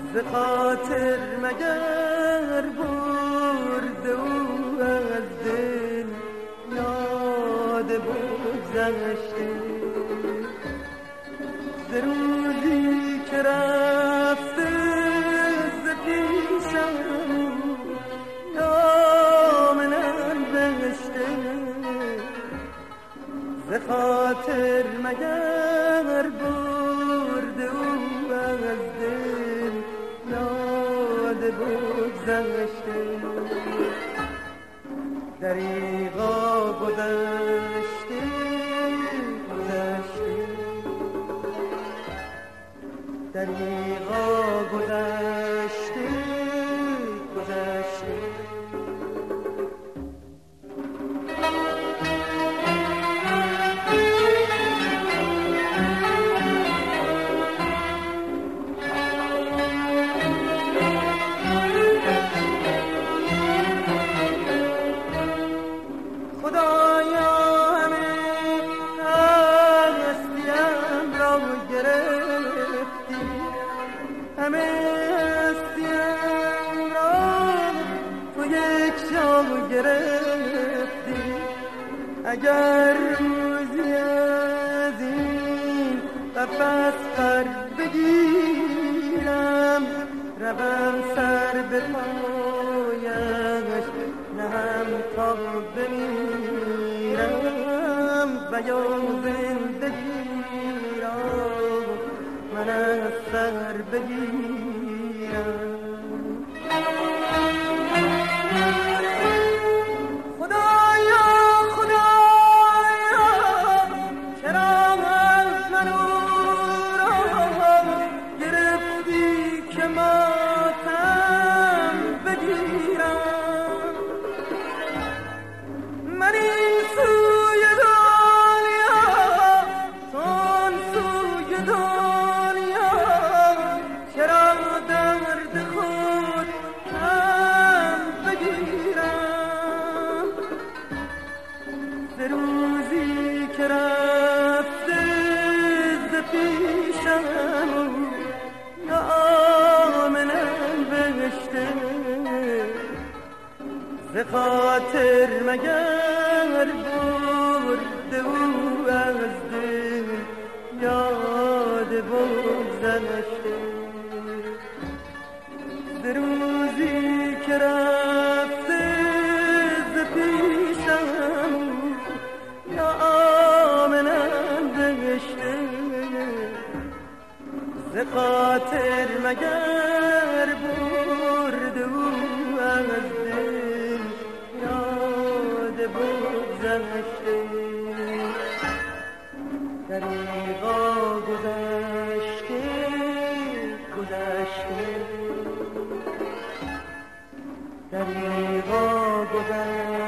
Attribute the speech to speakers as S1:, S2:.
S1: ز خاطر مگر برده او از دل یاد بگذشته ز روزی که رفته ز پیشم نام ننوشته ز خاطر مگر برده او از دل یاد بگذشته دریغا گذشته گذشته دریغا گذشته گذشته اگر روزی از این قفس پر بگیرم روم سر به پایش نهم تا بمیرم و یا زندگی را من از سر بگیرم ز خاطر مگر برده او از دل یاد بگذشته ز روزی که رفته ز پیشم نامنم نوشته ز خاطر مگر برده او از دل بگذشته دریغا گذشته گذشته دریغا گذشته